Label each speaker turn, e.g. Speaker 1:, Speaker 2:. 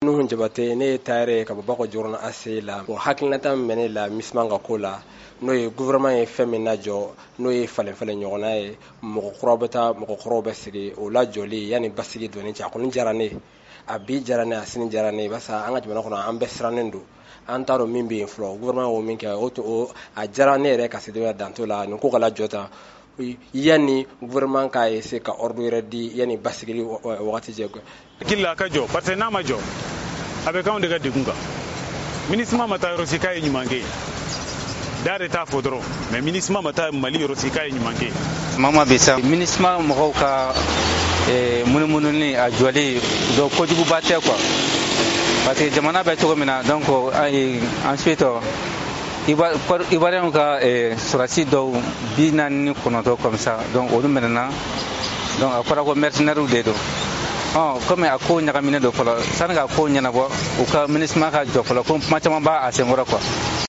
Speaker 1: Nuhun Jabate ne tare ka bako jorna ase la o hakilnata mene la misman ka ko la no ye gouvernement ye fɛn min najɔ n'o ye falen ɲɔgɔnna ye mɔgɔkɔrɔ bɛ taa mɔgɔkɔrɔ bɛ sigi o la jɔli yani basigi doni cɛ a kɔni diyara ne a bi diyara ne a sini diyara ne basa an ka jamana kɔnɔ an bɛɛ sirannen don an t'a dɔn min bɛ yen fɔlɔ gouvernement y'o min kɛ o a diyara ne yɛrɛ ka se danto la nin ko ka lajɔ tan yani gouvernement ka essayer ka ordre yɛrɛ di yani basigili wagati cɛ
Speaker 2: kila ka jɔ parce que n'a ma jɔ a bɛ k'anw de ka degun kan MINUSMA ma taa yɔrɔ si k'a ye ɲuman kɛ da de t'a fɔ dɔrɔn mais MINUSMA ma taa Mali yɔrɔ si k'a ye ɲuman kɛ
Speaker 3: mama bɛ sa MINUSMA mɔgɔw ka munumunu a jɔli dɔ kojuguba tɛ quoi parce que jamana bɛ cogo min na donc ensuite Ivoirien ka sɔrɔsi dɔw 49 comme ça donc olu minɛna donc a fɔra ko mercenaires de don comme a ko ɲagaminen don fɔlɔ sani ka ko ɲɛnabɔ u ka MINUSMA ka jɔ fɔlɔ ko kuma caman b'a senkɔrɔ quoi